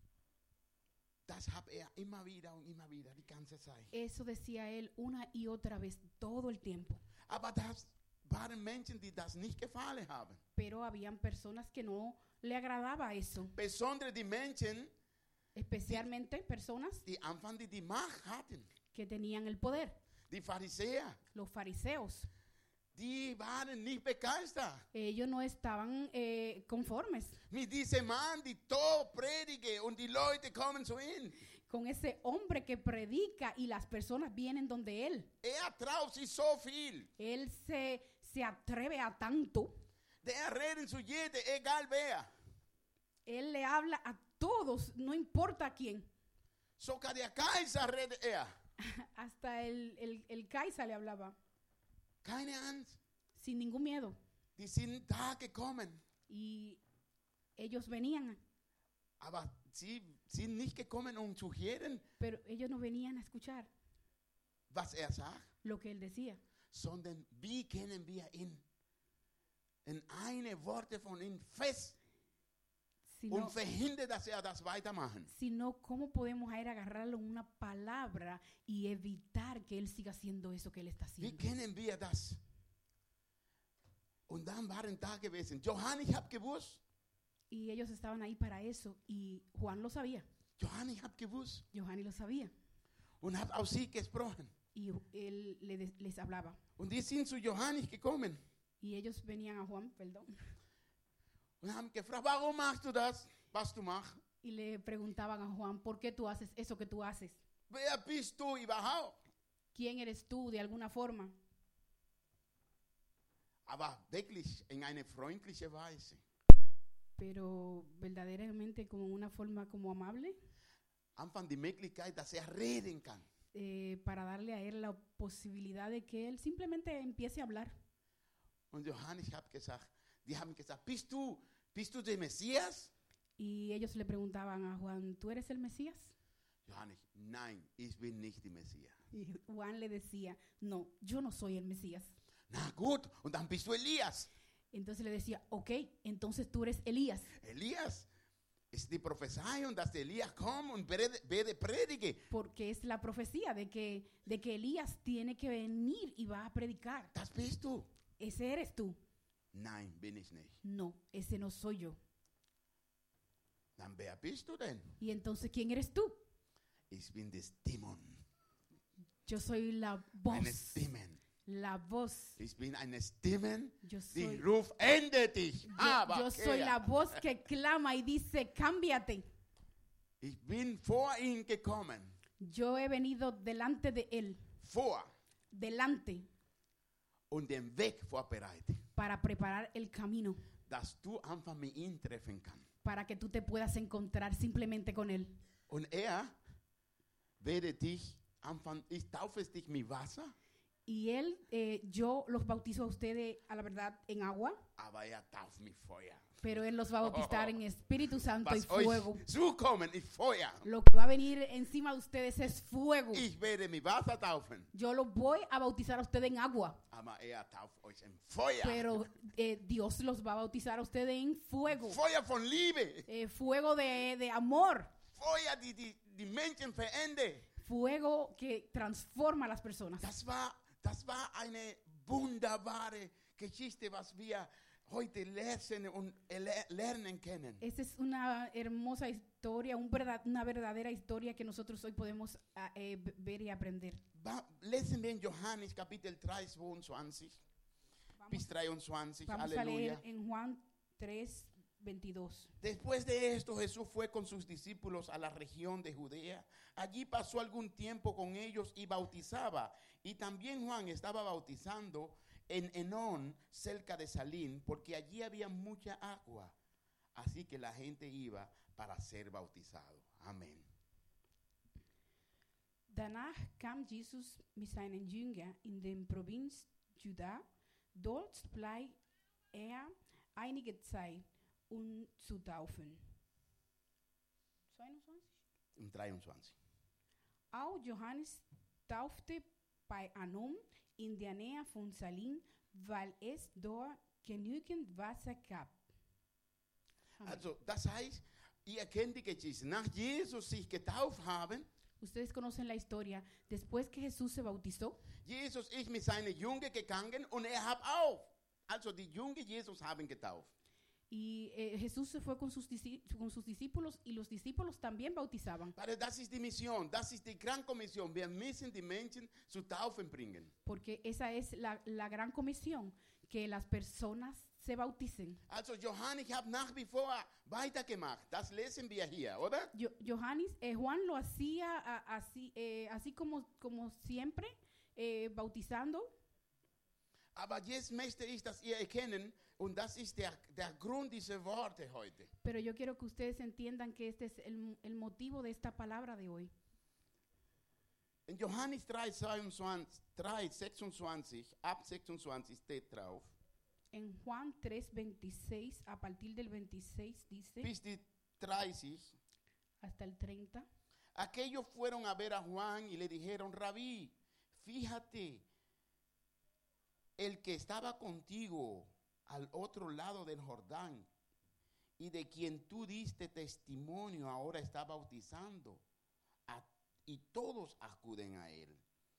Speaker 2: das hat er immer wieder und immer wieder, die ganze Zeit.
Speaker 10: Eso decía él una y otra vez, todo el tiempo.
Speaker 2: Aber das waren Menschen, die das nicht gefallen haben.
Speaker 10: Pero habían personas que no le agradaba eso.
Speaker 2: Besonders die Menschen,
Speaker 10: Especialmente personas
Speaker 2: die Anfang die, die Macht hatten.
Speaker 10: que tenían el poder.
Speaker 2: Die Pharisäer,
Speaker 10: Los fariseos.
Speaker 2: die waren nicht begeistert.
Speaker 10: Ellos no estaban eh, conformes
Speaker 2: Mit diesem Mann, die todo predige und die Leute kommen zu ihm.
Speaker 10: con ese hombre que predica y las personas vienen donde él.
Speaker 2: Er traut sich so viel.
Speaker 10: Él se, se atreve a tanto.
Speaker 2: Der redet zu jedem, egal wer.
Speaker 10: Él le habla a todos, no importa a quién.
Speaker 2: Sogar der Kaiser redet er.
Speaker 10: Hasta el, el, el Kaiser le hablaba
Speaker 2: Keine Angst.
Speaker 10: sin ningún miedo.
Speaker 2: Die sind da gekommen.
Speaker 10: Y ellos venían,
Speaker 2: Aber sie sind nicht gekommen, um zu hören,
Speaker 10: pero ellos no venían a escuchar
Speaker 2: was er sagt,
Speaker 10: lo que él decía,
Speaker 2: sondern wie können wir ihn in eine Worte von ihm fest
Speaker 10: sino,
Speaker 2: und verhindern, dass er das weitermachen.
Speaker 10: sino cómo podemos a ir a agarrarlo en una palabra y evitar que él siga haciendo eso que él está
Speaker 2: Wie
Speaker 10: haciendo.
Speaker 2: können wir das? Und dann waren da gewesen. Johannes, ich habe gewusst.
Speaker 10: Y ellos estaban ahí para eso y Juan lo sabía,
Speaker 2: Johannes, ich habe gewusst.
Speaker 10: Johanny lo sabía
Speaker 2: Und habe aus sie gesprochen.
Speaker 10: y él le de- les hablaba.
Speaker 2: Und die sind zu Johannes gekommen
Speaker 10: Y ellos venían a Juan, perdón,
Speaker 2: und haben gefragt, warum machst du das, was du machst?
Speaker 10: y le preguntaban a Juan, ¿por qué tú haces eso que tú haces?
Speaker 2: Wer bist du überhaupt?
Speaker 10: ¿Quién eres tú de alguna forma?
Speaker 2: Aber wirklich in eine freundliche Weise.
Speaker 10: Pero verdaderamente como una forma como amable,
Speaker 2: Anfang die Möglichkeit, dass er reden kann.
Speaker 10: eh, para darle a él la posibilidad de que él simplemente empiece a hablar.
Speaker 2: Und Johannes hat gesagt, die haben gesagt, bist du, bist du der Messias?
Speaker 10: Y ellos le preguntaban a Juan, ¿tú eres el Mesías?
Speaker 2: Johannes, nein, ich bin nicht die Messias.
Speaker 10: Y Juan le decía, no, yo no soy el Mesías.
Speaker 2: Na gut, und dann bist du Elias.
Speaker 10: Entonces le decía, ok, entonces tú eres Elías.
Speaker 2: Elias ist die Prophezeiung, dass der Elias kommt und werde, werde predige.
Speaker 10: Porque es la profecía de que, de que Elías tiene que venir y va a predicar.
Speaker 2: Das bist du.
Speaker 10: Ese eres tú.
Speaker 2: Nein, bin ich nicht.
Speaker 10: No, ese no soy yo.
Speaker 2: Dann wer bist du denn?
Speaker 10: Y entonces, ¿quién eres tú?
Speaker 2: Ich bin das Dämon.
Speaker 10: Yo soy la
Speaker 2: Eine
Speaker 10: voz.
Speaker 2: Stimme.
Speaker 10: La voz.
Speaker 2: Ich bin eine Stimme,
Speaker 10: Yo
Speaker 2: die
Speaker 10: soy,
Speaker 2: ruft, ende dich.
Speaker 10: yo,
Speaker 2: Aber
Speaker 10: yo soy
Speaker 2: kehr.
Speaker 10: la voz que clama y dice, cámbiate.
Speaker 2: Ich bin vor ihn gekommen.
Speaker 10: Yo he venido delante de él,
Speaker 2: Vor.
Speaker 10: delante,
Speaker 2: Und den Weg vorbereitet.
Speaker 10: para preparar el camino,
Speaker 2: Dass du einfach mit ihm treffen kannst.
Speaker 10: para que tú te puedas encontrar simplemente con él.
Speaker 2: Und er werde dich anfangen, ich taufe dich mit Wasser,
Speaker 10: Y él, eh, yo los bautizo a ustedes, a la verdad, en agua,
Speaker 2: aber er tauft mit Feuer.
Speaker 10: pero él los va a bautizar en Espíritu Santo y
Speaker 2: Was euch
Speaker 10: fuego.
Speaker 2: zukommen ist Feuer.
Speaker 10: Lo que va a venir encima de ustedes es fuego.
Speaker 2: Ich werde mit Wasser taufen,
Speaker 10: Yo los voy a bautizar a ustedes en agua,
Speaker 2: aber er tauft euch in Feuer.
Speaker 10: pero eh, Dios los va a bautizar a ustedes en fuego.
Speaker 2: Feuer von Liebe.
Speaker 10: Eh, fuego de, de amor,
Speaker 2: Feuer, die die, die Menschen verändert.
Speaker 10: fuego que transforma a las personas.
Speaker 2: Das war, das war eine wunderbare Geschichte, was wir heute lesen und le- lernen können.
Speaker 10: Esa es una hermosa historia, un verdad- una verdadera historia que nosotros hoy podemos ah, eh, v- ver y aprender.
Speaker 2: Ba- Lesen wir in Johannes Kapitel drei, zweiundzwanzig bis dreiundzwanzig.
Speaker 10: Vamos a
Speaker 2: Aleluya.
Speaker 10: leer en Juan tres, veintidós.
Speaker 2: Después de esto, Jesús fue con sus discípulos a la región de Judea. Allí pasó algún tiempo con ellos y bautizaba. Y también Juan estaba bautizando en Enón, cerca de Salim, porque allí había mucha agua. Así que la gente iba para ser bautizado. Amén.
Speaker 10: Danach kam Jesus mit seinen Jüngern in den Provinz Juda. Dort blieb er einige Zeit, um zu taufen. zweiundzwanzig.
Speaker 2: Im dreiundzwanzig.
Speaker 10: Auch Johannes taufte bei Anom in der Nähe von Salim, weil es dort genügend Wasser gab. Amen.
Speaker 2: Also, das heißt, ihr kennt die Geschichte. Nach Jesus sich getauft haben,
Speaker 10: Ustedes conocen la historia. Después que Jesús se bautizó,
Speaker 2: Jesus ist mit seinen Jüngern gegangen und er hat auch. Also, die Jünger Jesus haben getauft.
Speaker 10: y eh, Jesús se fue con sus, disci- con sus discípulos y los discípulos también bautizaban,
Speaker 2: Aber das ist die Mission, das ist die Krankommission. Wir müssen die Menschen zu Taufen bringen.
Speaker 10: porque esa es la, la gran comisión, que las personas se bauticen.
Speaker 2: Also Johannes hat nach wie vor weitergemacht. Das lesen wir hier, oder?
Speaker 10: Yo- Johannes, eh, Juan lo hacía a- así, eh, así como, como siempre, eh, bautizando.
Speaker 2: Aber jetzt möchte ich, dass ihr erkennen, und das ist der, der Grund dieser Worte heute.
Speaker 10: Pero yo quiero que ustedes entiendan que este es el, el motivo de esta palabra de hoy.
Speaker 2: In Johannes drei, zweiundzwanzig, drei, sechsundzwanzig, ab sechsundzwanzig steht drauf,
Speaker 10: En Juan tres veintiséis, a partir del veintiséis dice,
Speaker 2: bis die dreißig.
Speaker 10: hasta el treinta,
Speaker 2: Aquellos fueron a ver a Juan y le dijeron, Rabí, fíjate, el que estaba contigo al otro lado del Jordán y de quien tú diste testimonio ahora está bautizando a- y todos acuden a él.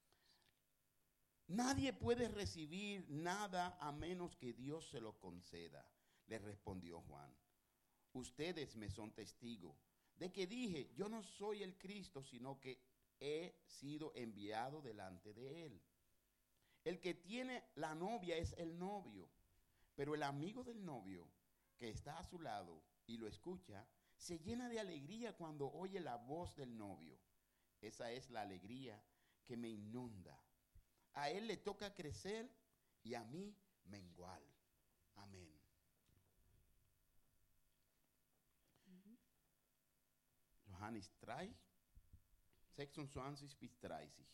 Speaker 2: Nadie puede recibir nada a menos que Dios se lo conceda, le respondió Juan. Ustedes me son testigos de que dije, yo no soy el Cristo, sino que he sido enviado delante de él. El que tiene la novia es el novio, pero el amigo del novio que está a su lado y lo escucha, se llena de alegría cuando oye la voz del novio. Esa es la alegría que me inunda. A él le toca crecer y a mí menguar. Amén. Johannes drei, sechsundzwanzig bis dreißig.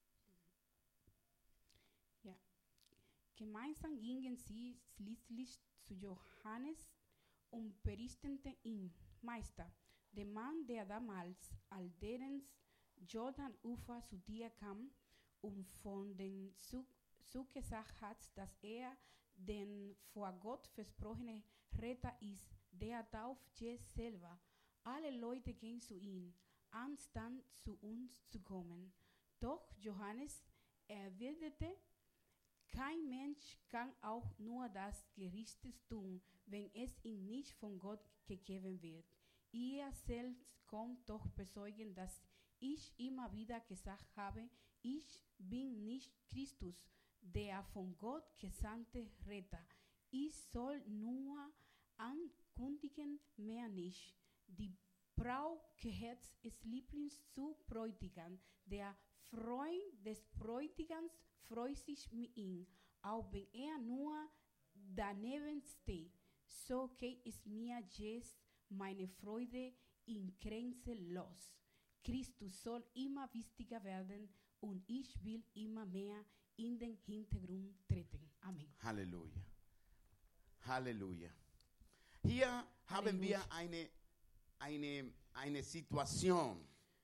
Speaker 10: Gemeinsam gingen sie schließlich zu Johannes und berichteten ihm, Meister, Der Mann, der damals al derens Jordanufer zu dir kam und von den Zug zugesagt hat, dass er den vor Gott versprochene Retter ist, der tauft Jesus selber. Alle Leute gehen zu ihm, anstatt zu uns zu kommen. Doch Johannes erwiderte, kein Mensch kann auch nur das Gerichtes tun, wenn es ihm nicht von Gott gegeben wird. Ihr selbst könnt doch bezeugen, dass ich immer wieder gesagt habe, ich bin nicht Christus, der von Gott gesandte Retter. Ich soll nur ankündigen, mehr nicht. Die Braut gehört des Lieblings zu Bräutigam. Der Freund des Bräutigams freut sich mit ihm, auch wenn er nur daneben steht. So geht es mir jetzt meine Freude in Grenze los. Christus soll immer wichtiger werden und ich will immer mehr in den Hintergrund treten. Amen.
Speaker 2: Halleluja. Halleluja. Hier haben
Speaker 10: Halleluja.
Speaker 2: wir eine, eine, eine Situation,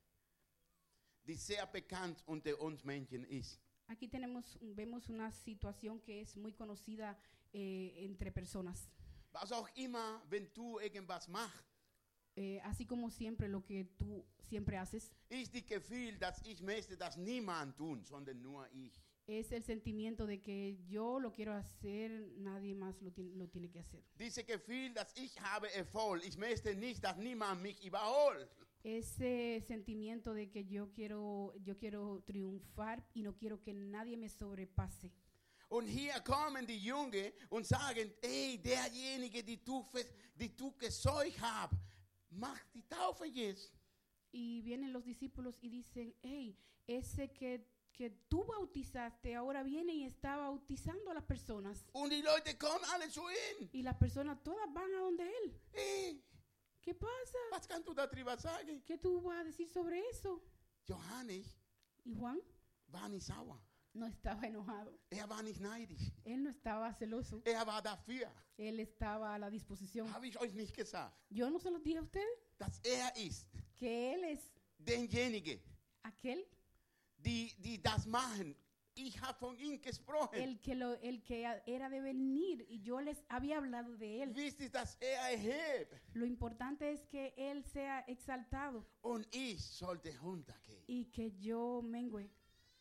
Speaker 2: die sehr bekannt unter uns Menschen ist.
Speaker 10: Aquí tenemos, vemos una situación que es muy conocida eh, entre personas.
Speaker 2: Was auch immer, wenn du irgendwas machst,
Speaker 10: Eh, así como siempre lo que tú siempre haces,
Speaker 2: ist die Gefühl, dass ich möchte das niemand tun, sondern nur ich.
Speaker 10: es el sentimiento de que yo lo quiero hacer, nadie más lo, tiene- lo tiene que hacer.
Speaker 2: Dieses Gefühl, dass ich habe Erfolg, ich möchte nicht, dass niemand mich überholt.
Speaker 10: Ese sentimiento de que yo quiero, yo quiero triunfar y no quiero que nadie me sobrepase.
Speaker 2: Und hier kommen die Jungen und sagen, ey, derjenige, die du, fest- die du gezeugt hast, mach die Taufe jetzt.
Speaker 10: Y vienen los discípulos y dicen, hey, ese que, que tú bautizaste ahora viene y está bautizando a las personas.
Speaker 2: Und die Leute kommen alle zu ihm.
Speaker 10: Y las personas todas van a donde él.
Speaker 2: Ey,
Speaker 10: ¿Qué pasa?
Speaker 2: was kannst du darüber sagen?
Speaker 10: ¿Qué tú vas a decir sobre eso?
Speaker 2: Johannes
Speaker 10: Y Juan
Speaker 2: war nicht sauer.
Speaker 10: no estaba enojado.
Speaker 2: Er war nicht neidisch.
Speaker 10: Él no estaba celoso.
Speaker 2: Er war dafür.
Speaker 10: Él estaba a la disposición.
Speaker 2: Habe ich euch nicht gesagt,
Speaker 10: Yo no se los dije a ustedes
Speaker 2: dass er ist
Speaker 10: que él es
Speaker 2: derjenige,
Speaker 10: aquel,
Speaker 2: die, die das machen. Ich habe von ihm gesprochen.
Speaker 10: el que, lo, el que a- era de venir y yo les había hablado de él.
Speaker 2: Wisst, dass er erhebt
Speaker 10: Lo importante es que él sea exaltado
Speaker 2: und ich sollte runtergehen.
Speaker 10: y que yo mengue.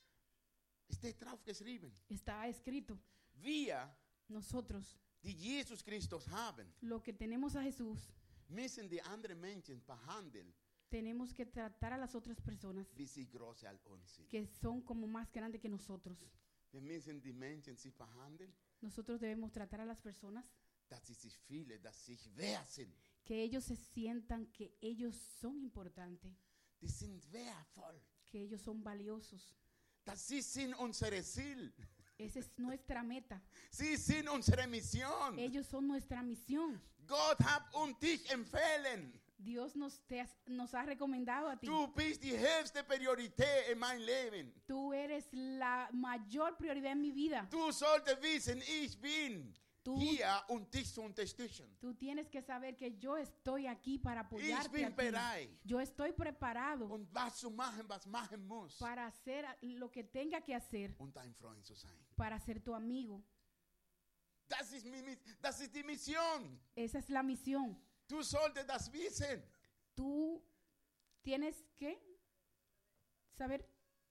Speaker 2: Steht drauf geschrieben.
Speaker 10: Está escrito.
Speaker 2: Wir,
Speaker 10: Nosotros,
Speaker 2: die Jesus Christus haben,
Speaker 10: lo que tenemos a Jesús,
Speaker 2: müssen die anderen Menschen behandeln,
Speaker 10: tenemos que tratar a las otras personas
Speaker 2: wie sie größer als uns sind.
Speaker 10: que son como más grandes que nosotros.
Speaker 2: Wir müssen die Menschen sie behandeln,
Speaker 10: Nosotros debemos tratar a las personas
Speaker 2: dass sie sich fühlen, dass sie sich wert sind.
Speaker 10: que ellos se sientan que ellos son importantes,
Speaker 2: Die sind wertvoll.
Speaker 10: que ellos son valiosos.
Speaker 2: Dass sie sind unsere Ziel.
Speaker 10: Esa es nuestra meta.
Speaker 2: Sie sind unsere Mission.
Speaker 10: Ellos son nuestra misión.
Speaker 2: Gott hat uns dich empfehlen.
Speaker 10: Dios nos, te has- nos ha recomendado a ti.
Speaker 2: Du bist die höchste Priorität in meinem Leben.
Speaker 10: Tú eres la mayor prioridad en mi vida.
Speaker 2: Du solltest wissen, ich bin
Speaker 10: Tú,
Speaker 2: hier, um dich zu unterstützen.
Speaker 10: tú tienes que saber que yo estoy aquí para
Speaker 2: Ich
Speaker 10: apoyarte
Speaker 2: bin
Speaker 10: a ti.
Speaker 2: bereit,
Speaker 10: Yo estoy preparado
Speaker 2: um was zu machen, was machen muss,
Speaker 10: para hacer lo que tenga que hacer
Speaker 2: und dein Freund zu sein.
Speaker 10: para ser tu amigo.
Speaker 2: Das ist, mi- mi- das ist die Mission.
Speaker 10: Esa es la misión.
Speaker 2: Du solltest das wissen.
Speaker 10: Tú tienes que saber.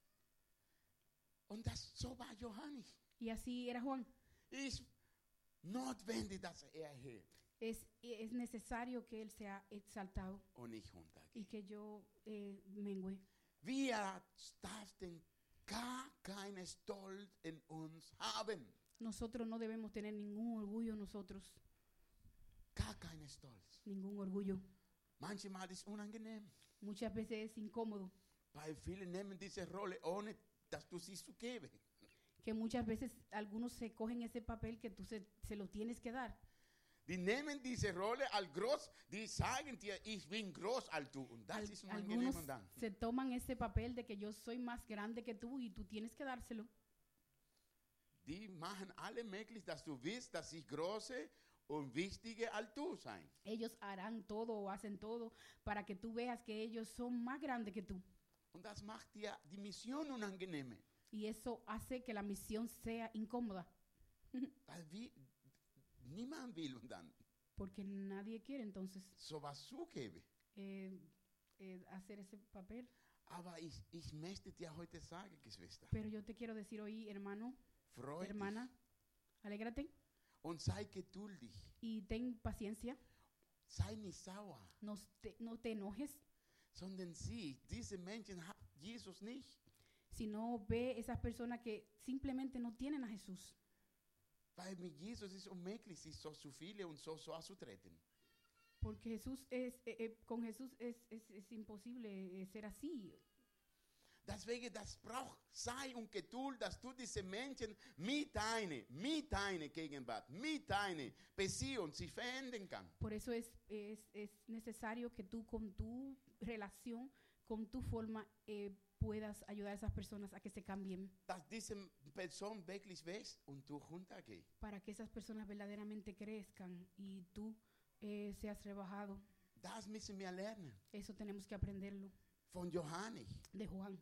Speaker 2: Und das, so war Johannes.
Speaker 10: Y así era Juan.
Speaker 2: Ist notwendig, dass er erhebt
Speaker 10: Es, es necesario que él sea exaltado
Speaker 2: und nicht runtergeht.
Speaker 10: y que yo eh, mengue.
Speaker 2: Wir dürfen gar keinen Stolz in uns haben.
Speaker 10: Nosotros no debemos tener ningún orgullo nosotros.
Speaker 2: Gar keinen Stolz.
Speaker 10: Ningún orgullo.
Speaker 2: Manchmal ist es unangenehm,
Speaker 10: Muchas veces es incómodo.
Speaker 2: weil viele nehmen diese Rolle, ohne dass du sie zu geben.
Speaker 10: Que muchas veces algunos se cogen ese papel que tú se, se lo tienes que dar.
Speaker 2: Die nehmen diese Rolle als groß, die sagen dir, ich bin groß als du. Und das
Speaker 10: Al-
Speaker 2: ist unangenehm.
Speaker 10: algunos
Speaker 2: Und dann.
Speaker 10: se toman ese papel de que yo soy más grande que tú y tú tienes que dárselo.
Speaker 2: Die machen alle möglich, dass du willst, dass ich große und wichtiger als du sein.
Speaker 10: Ellos harán todo o hacen todo para que tú veas que ellos son más grandes que tú.
Speaker 2: Und das macht dir die Mission unangenehm.
Speaker 10: Y eso hace que la misión sea incómoda.
Speaker 2: Weil wie, niemand will und dann
Speaker 10: Porque nadie quiere entonces
Speaker 2: sowas zugeben.
Speaker 10: eh, eh, hacer ese papel.
Speaker 2: Aber ich, ich möchte dir heute sagen, Geschwister,
Speaker 10: Pero yo te quiero decir hoy, hermano,
Speaker 2: freu dich
Speaker 10: hermana, alégrate
Speaker 2: und sei geduldig.
Speaker 10: y ten paciencia.
Speaker 2: Sei nicht sauer,
Speaker 10: No te, no te enojes,
Speaker 2: sondern sieh, diese Menschen haben Jesus nicht.
Speaker 10: sino ve esas personas que simplemente no tienen a Jesús.
Speaker 2: Weil mit Jesus ist unmöglich, sich so zu viele und so, so auszutreten.
Speaker 10: Porque Jesús es, eh, eh, con Jesús es, es, es imposible eh, ser así.
Speaker 2: Deswegen, das braucht Sei und Geduld, dass du diese Menschen mit deiner, mit deiner Gegenwart, mit deiner Beziehung sich verändern kann.
Speaker 10: Por eso es, es, es necesario que tú con tu relación, con tu forma, eh, puedas ayudar a esas personas a que se cambien.
Speaker 2: Dass diese Person wirklich wächst und du runtergehst.
Speaker 10: Para que esas personas verdaderamente crezcan y tú eh, seas rebajado.
Speaker 2: Das müssen wir lernen.
Speaker 10: Eso tenemos que aprenderlo
Speaker 2: Von Johannes.
Speaker 10: de Juan.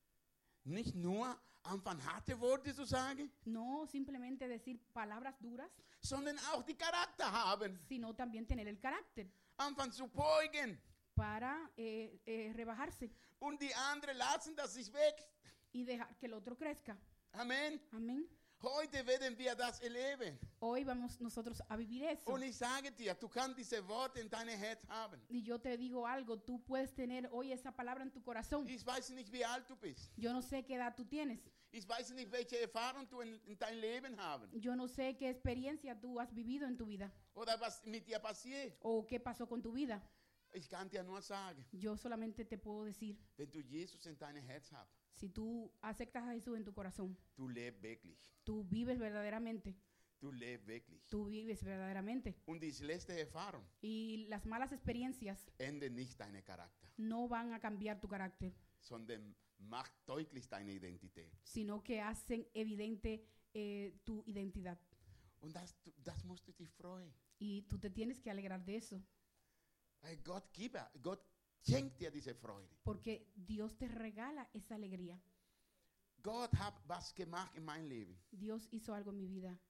Speaker 2: Nicht nur einfach harte Worte zu sagen,
Speaker 10: No simplemente decir palabras duras,
Speaker 2: sondern auch die Charakter haben.
Speaker 10: sino también tener el carácter
Speaker 2: Anfangen zu beugen.
Speaker 10: para eh, eh, rebajarse
Speaker 2: Und die anderen lassen, dass sich wächst.
Speaker 10: y dejar que el otro crezca.
Speaker 2: Amen.
Speaker 10: Amén.
Speaker 2: Heute werden wir das erleben.
Speaker 10: Hoy vamos nosotros a vivir eso.
Speaker 2: Und ich sage dir, du kannst diese Worte in deinem Herz haben.
Speaker 10: Y yo te digo algo, tú puedes tener hoy esa palabra en tu corazón.
Speaker 2: Ich weiß nicht, wie alt du bist.
Speaker 10: Yo no sé qué edad tú tienes.
Speaker 2: Ich weiß nicht, welche Erfahrung du in, in deinem Leben haben.
Speaker 10: Yo no sé qué experiencia tú has vivido en tu vida
Speaker 2: Oder was mit dir passiert.
Speaker 10: o qué pasó con tu vida.
Speaker 2: Ich kann dir nur sagen,
Speaker 10: Yo solamente te puedo decir,
Speaker 2: wenn du Jesus in deinem Herz hast,
Speaker 10: si tú aceptas a Jesús en tu corazón,
Speaker 2: du lebst wirklich.
Speaker 10: tú vives verdaderamente,
Speaker 2: Du lebst wirklich.
Speaker 10: tú vives verdaderamente.
Speaker 2: Und die letzte Erfahrung
Speaker 10: Y las malas experiencias
Speaker 2: ändert nicht deinen Charakter,
Speaker 10: no van a cambiar tu carácter,
Speaker 2: sondern macht deutlich deine Identität.
Speaker 10: sino que hacen evidente eh, tu identidad.
Speaker 2: Und das, du- das musst du dich freuen.
Speaker 10: Y tú te tienes que alegrar de eso,
Speaker 2: Weil Gott gibt, er- Gott schenkt dir diese Freude.
Speaker 10: porque Dios te regala esa alegría.
Speaker 2: Gott hat was gemacht in meinem Leben.
Speaker 10: Dios hizo algo en mi vida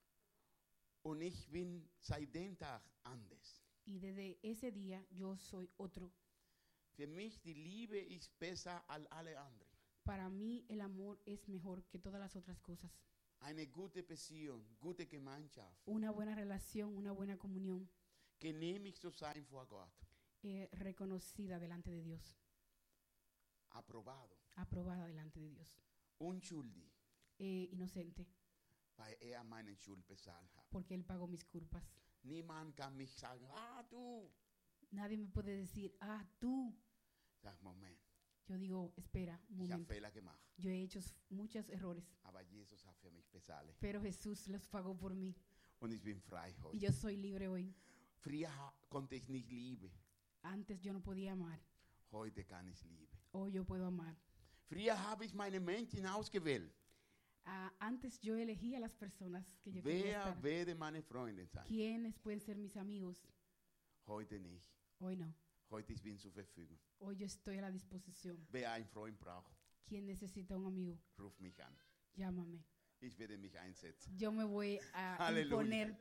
Speaker 2: Und ich bin seit dem Tag anders.
Speaker 10: y desde ese día yo soy otro.
Speaker 2: Für mich die Liebe ist besser als alle anderen.
Speaker 10: Para mí el amor es mejor que todas las otras cosas.
Speaker 2: Eine gute Beziehung, gute Gemeinschaft,
Speaker 10: Una buena relación, una buena comunión,
Speaker 2: genehmigt zu sein vor Gott,
Speaker 10: eh, reconocida delante de Dios,
Speaker 2: approbado,
Speaker 10: aprobada delante de Dios,
Speaker 2: unschuldig,
Speaker 10: eh, inocente,
Speaker 2: weil er meine Schuld bezahlt hat.
Speaker 10: porque Él pagó mis culpas.
Speaker 2: Niemand kann mich sagen, ah du.
Speaker 10: Nadie me puede decir, ah, tú.
Speaker 2: Sag, Moment,
Speaker 10: Yo digo, espera, un
Speaker 2: ich habe
Speaker 10: momento.
Speaker 2: Fehler gemacht,
Speaker 10: Yo he hecho s- muchos errores,
Speaker 2: aber Jesus hat für mich bezahlt.
Speaker 10: pero Jesús los pagó por mí
Speaker 2: Und ich bin frei
Speaker 10: y
Speaker 2: heute.
Speaker 10: yo soy libre hoy.
Speaker 2: Früher ha- konnte ich nicht lieben,
Speaker 10: Antes yo no podía amar,
Speaker 2: heute kann ich lieben.
Speaker 10: hoy yo puedo amar.
Speaker 2: Früher habe ich meine Menschen ausgewählt.
Speaker 10: Ah, antes yo elegía a las personas que yo quería
Speaker 2: Wer
Speaker 10: estar.
Speaker 2: werde meine Freundin sein?
Speaker 10: ¿Quiénes pueden ser mis amigos?
Speaker 2: Heute nicht.
Speaker 10: Hoy no.
Speaker 2: Heute ich bin zur Verfügung.
Speaker 10: Hoy yo estoy a la disposición.
Speaker 2: Wer einen Freund braucht,
Speaker 10: ¿Quién necesita un amigo?
Speaker 2: ruft mich an.
Speaker 10: Llámame.
Speaker 2: Ich werde mich einsetzen.
Speaker 10: Yo me voy a
Speaker 2: Halleluja.
Speaker 10: imponer.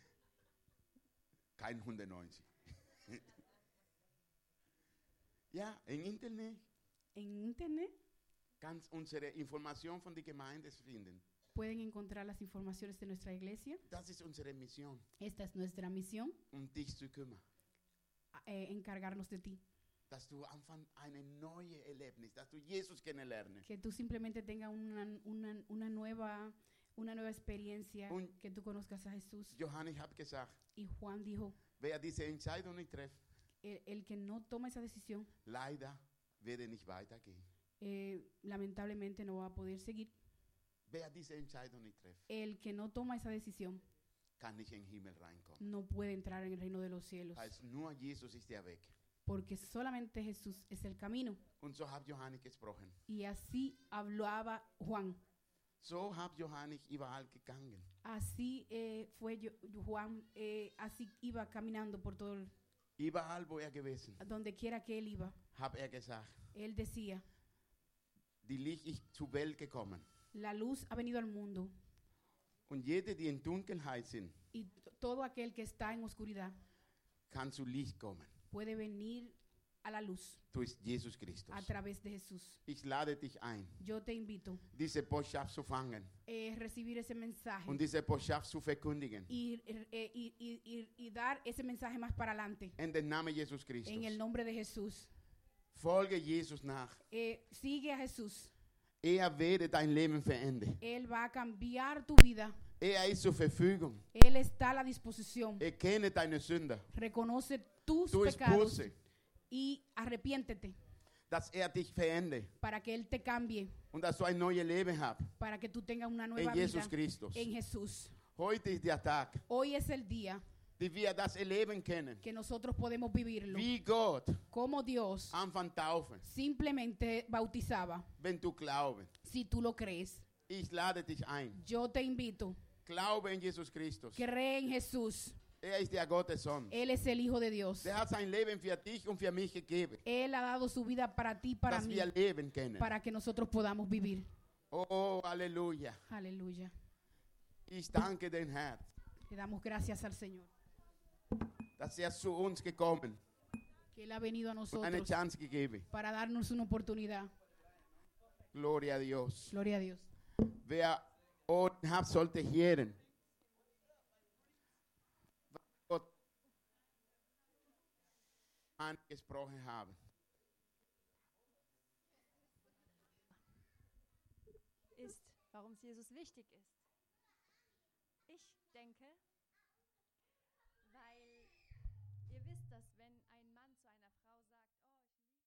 Speaker 2: Kein hundertneunzig. Ja, im Internet
Speaker 10: En internet
Speaker 2: kannst unsere Information von der Gemeinde finden.
Speaker 10: pueden encontrar las informaciones de nuestra iglesia.
Speaker 2: Das ist unsere Mission,
Speaker 10: Esta es nuestra misión,
Speaker 2: um dich zu kümmern.
Speaker 10: eh, encargarnos de ti.
Speaker 2: Dass du anfang ein neues Erlebnis, dass du Jesus kennenlernen.
Speaker 10: Que tú simplemente tengas una, una, una, nueva, una nueva experiencia,
Speaker 2: Un-
Speaker 10: que tú conozcas a Jesús.
Speaker 2: Johannes hat gesagt,
Speaker 10: Y Juan dijo,
Speaker 2: wer diese Entscheidung nicht trifft,
Speaker 10: el, el que no toma esa decisión,
Speaker 2: leider werde nicht weitergehen.
Speaker 10: eh, lamentablemente no va a poder seguir.
Speaker 2: Wer diese Entscheidung nicht trifft,
Speaker 10: El que no toma esa decisión
Speaker 2: kann nicht in den Himmel reinkommen.
Speaker 10: no puede entrar en el reino de los cielos,
Speaker 2: Als nur Jesus ist der Weg.
Speaker 10: porque solamente Jesús es el camino.
Speaker 2: Und so hat Johannes gesprochen.
Speaker 10: Y así hablaba Juan.
Speaker 2: So hab Johann ich überall gegangen.
Speaker 10: Así eh, fue yo- Juan, eh, así iba caminando por todo, el-
Speaker 2: Überall, wo er gewesen,
Speaker 10: donde quiera que él iba.
Speaker 2: hab er gesagt,
Speaker 10: Él decía,
Speaker 2: die Licht ich zur Welt gekommen.
Speaker 10: la luz ha venido al mundo
Speaker 2: Und jede, die in Dunkelheit sind,
Speaker 10: y t- todo aquel que está en oscuridad
Speaker 2: kann zu Licht kommen.
Speaker 10: puede venir a la luz
Speaker 2: Durch Jesus Christus.
Speaker 10: a través de Jesús.
Speaker 2: Ich lade dich ein,
Speaker 10: Yo te invito
Speaker 2: diese Botschaft zu fangen
Speaker 10: a recibir ese mensaje
Speaker 2: und diese Botschaft zu verkündigen.
Speaker 10: y, eh, y- y- y- y dar ese mensaje más para adelante.
Speaker 2: In den Namen Jesus Christus.
Speaker 10: En el nombre de Jesús.
Speaker 2: Folge Jesus nach.
Speaker 10: Eh, sigue a Jesús.
Speaker 2: Er werde dein Leben verändern.
Speaker 10: Él va a cambiar tu vida.
Speaker 2: Er ist zur Verfügung.
Speaker 10: Él está a la disposición.
Speaker 2: Erkenne deine Sünder.
Speaker 10: Reconoce tus
Speaker 2: Tu
Speaker 10: pecados
Speaker 2: Buße,
Speaker 10: y arrepiéntete
Speaker 2: dass er dich verändert
Speaker 10: para que Él te cambie,
Speaker 2: und dass du ein neues Leben hast.
Speaker 10: para que tú tengas una nueva
Speaker 2: In Jesus
Speaker 10: vida
Speaker 2: Christus.
Speaker 10: en Jesús.
Speaker 2: Heute ist der Tag,
Speaker 10: Hoy es el día
Speaker 2: die wir das erleben können.
Speaker 10: que nosotros podemos vivirlo.
Speaker 2: Wie Gott
Speaker 10: Como Dios
Speaker 2: Anfang taufen,
Speaker 10: simplemente bautizaba.
Speaker 2: wenn du glaubst.
Speaker 10: Si tú lo crees,
Speaker 2: Ich lade dich ein.
Speaker 10: yo te invito.
Speaker 2: Glaube in Jesus Christus.
Speaker 10: Cree en Jesús.
Speaker 2: Er ist der Gottes Sohn.
Speaker 10: Él es el Hijo de Dios.
Speaker 2: Der hat sein Leben für dich und für mich gegeben,
Speaker 10: Él ha dado su vida para ti, para
Speaker 2: dass
Speaker 10: mí,
Speaker 2: wir leben können.
Speaker 10: para que nosotros podamos vivir.
Speaker 2: Oh, Halleluja.
Speaker 10: Aleluya.
Speaker 2: Ich danke den Herrn,
Speaker 10: Le damos gracias al Señor,
Speaker 2: dass er zu uns gekommen
Speaker 10: que Él ha venido a
Speaker 2: und eine
Speaker 10: nosotros
Speaker 2: Chance gegeben.
Speaker 10: para darnos una oportunidad.
Speaker 2: Gloria a Dios.
Speaker 10: Gloria a Dios.
Speaker 2: Wer Ohren hat, sollte hören. Was Gott angesprochen haben.
Speaker 11: Ist, warum es Jesus wichtig ist. Ich denke, weil ihr wisst, dass wenn